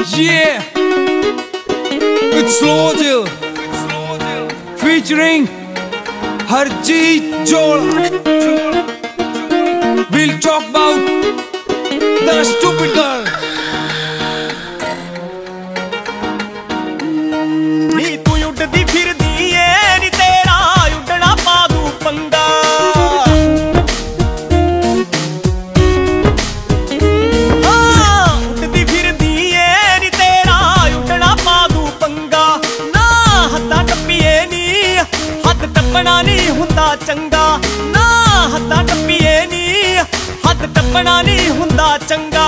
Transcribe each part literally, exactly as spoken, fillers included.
Yeah, it's Slowdill featuring Harjeet Johla. We'll talk about the stupid girl. नी तू उड़दी फिरदी ऐ नी तेरा उड़ना पा दूं पंगा। हाँ उड़दी फिरदी ऐ नी तेरा उड़ना पा दूं पंगा। ना हद्दां टप्पीए नी हद टप्पना नी हुंदा चंगा। ना हद्दां टप्पीए नी हद टप्पना नी हुंदा चंगा।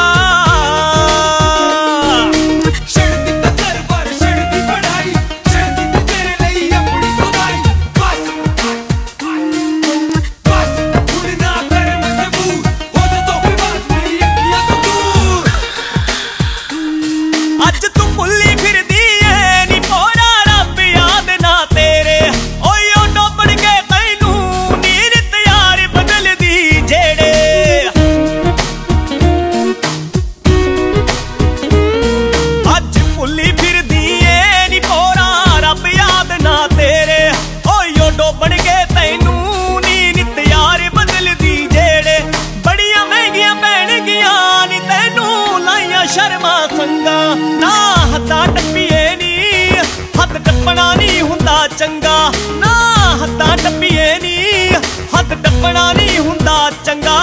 शर्मा संगा ना हद्दां टप्पीए नी हद टप्पना नी हुंदा चंगा। ना हद्दां टप्पीए नी हद टप्पना नी हुंदा चंगा।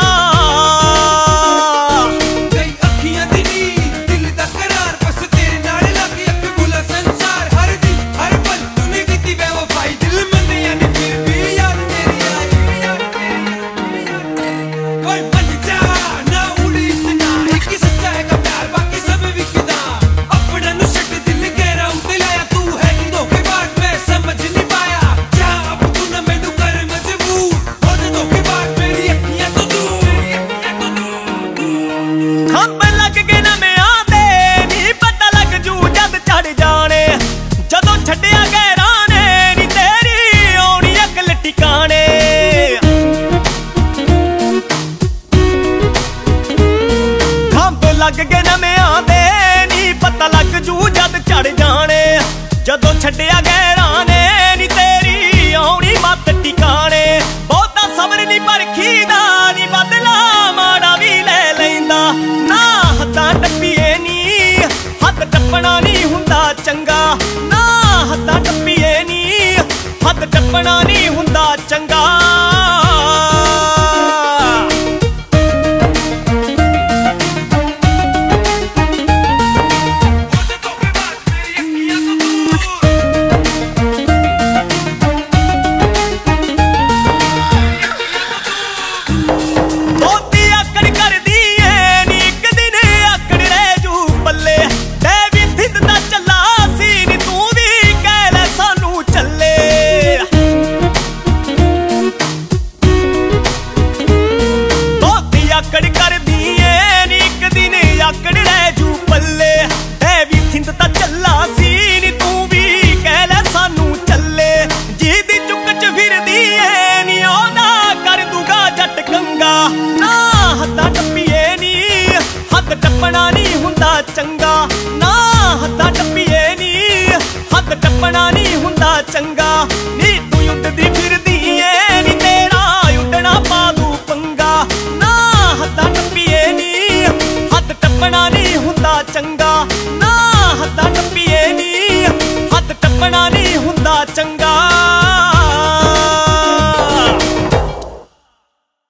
लग गए नमियां दे नी पता लग जू जद चढ़ जाने। जदों छड्डिया गैरां ने नी तेरी आउणी मत टिकाणे। बहुता सबर नी परखी दा नी बदला माड़ा भी ले लैंदा। ना हद्दां टप्पीए नी हद टप्पना नी हुंदा चंगा। ना हद्दां टप्पीए नी हद टप्पना नी हुंदा चंगा। आकड़ कर दिए नी एक दिन आकड़ रह जू पल्ले। ऐ भी थिंद ता चला सी नी तू भी कह ले सानू चले। जीदी चुक च फिरदी ऐ नी ओदा कर दूगा जट कंगा। ना हद्दां टप्पीए नी हद टप्पना